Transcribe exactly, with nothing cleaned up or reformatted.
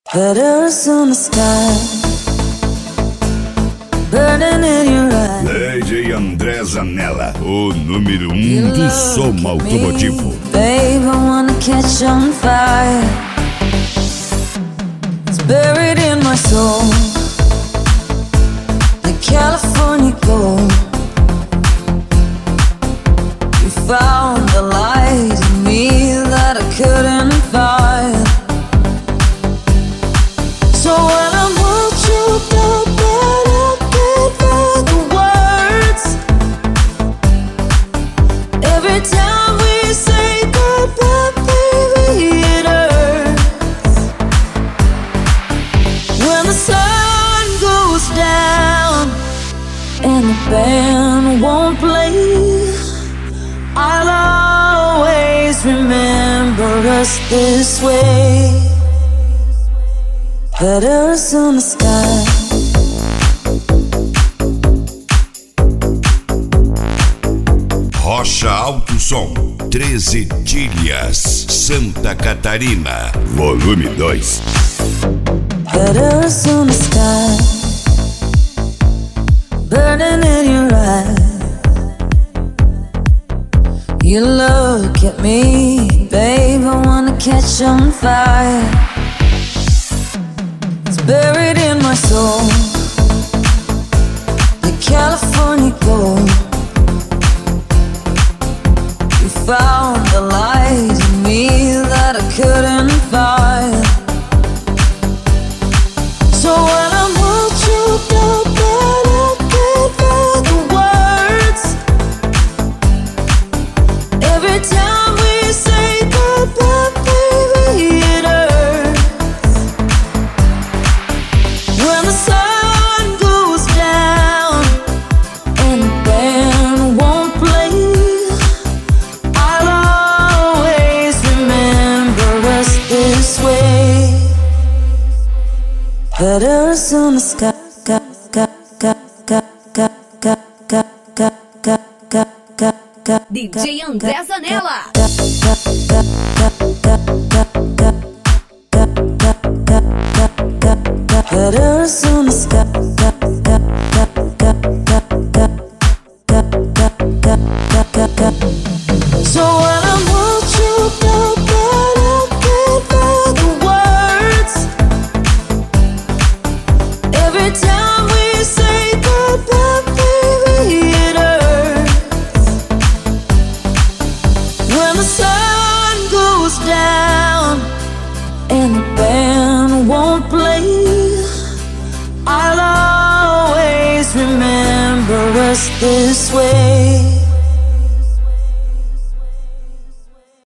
Letters on the sky, burning in your eyes. D J André Zanella, o número um do som automotivo. Babe, I wanna catch on fire. It's buried in my soul, like California gold. You found the light in me that I couldn't find. So when I'm all choked up and I can't find the words, every time we say goodbye, baby, it hurts. When the sun goes down and the band won't play, I'll always remember us this way. Letters on the sky. Rocha Alto Som, treze Tílias, Santa Catarina, volume dois. Letters on the sky, burning in your eyes. You look at me, babe, I wanna catch on fire. Buried in my soul, like California gold. You found the light in me that I couldn't find. So when I'm all choked up and I can't find the words, every time we say goodbye, baby, it hurts. When the sun goes down and the band won't play, I'll always remember us this way. Letters on the sky, sky, sky, sky, sky, sky, sky, sky, sky, sky, sky, sky. D J André Zanella. Letters on the sky, sky, sky, sky, sky, sky, sky, sky. So when I'm all choked up and I can't find the words, every time we say goodbye, baby, it hurts. When the sun goes down and the band won't play, I'll always remember us this way.